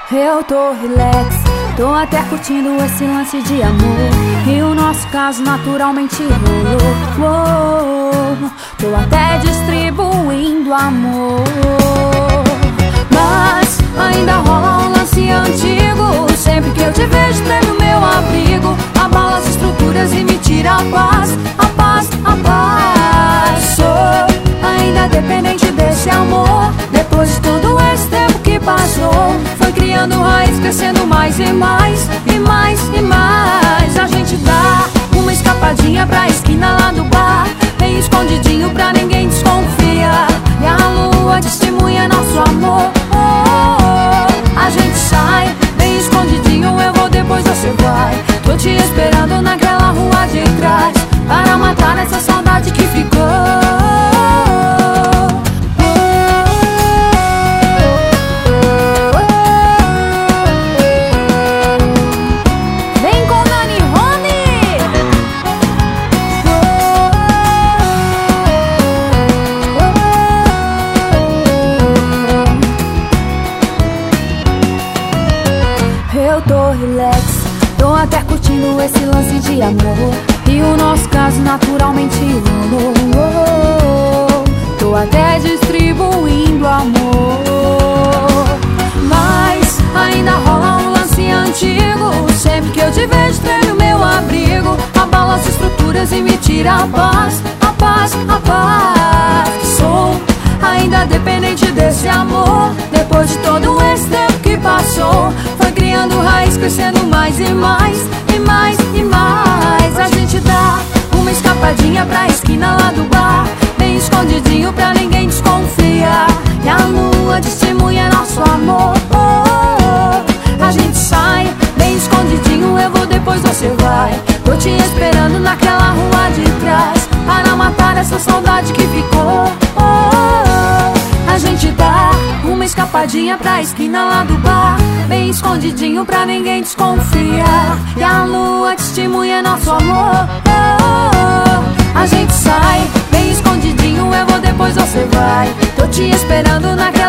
Eu tô relax, tô até curtindo esse lance de amor. E o nosso caso naturalmente rolou. Tô até distribuindo amor. Mas ainda rola um lance antigo. Sempre que eu te vejo tendo meu abrigo, abala as estruturas e me tira a paz, a paz, a paz. Sou ainda dependente desse amor. Depois de todo esse tempo que passou, foi criando raiz, crescendo mais e mais, e mais, e mais. A gente dá uma escapadinha pra esquina lá do bar, bem escondidinho pra ninguém desconfia. E a lua testemunha nosso amor. A gente sai bem escondidinho, eu vou, depois você vai. Tô te esperando naquela rua de trás, para matar essa saudade que ficou. Eu tô relax, tô até curtindo esse lance de amor. E o nosso caso naturalmente rolou. Tô até distribuindo amor. Mas ainda rola um lance antigo. Sempre que eu te vejo tendo meu abrigo, abala as estruturas e me tira a paz, a paz, a paz. Sou ainda dependente desse amor. Depois de todo esse tempo que passou, foi criando raiz, crescendo mais e mais, e mais, e mais. A gente dá uma escapadinha pra esquina lá do bar, bem escondidinho pra ninguém desconfia. E a lua testemunha nosso amor. A gente sai bem escondidinho, eu vou, depois você vai. Tô te esperando naquela rua de trás, para matar essa saudade que ficou. A gente dá uma escapadinha pra esquina lá do bar, bem escondidinho pra ninguém desconfia. E a lua testemunha nosso amor. A gente sai bem escondidinho, eu vou, depois você vai. Tô te esperando naquela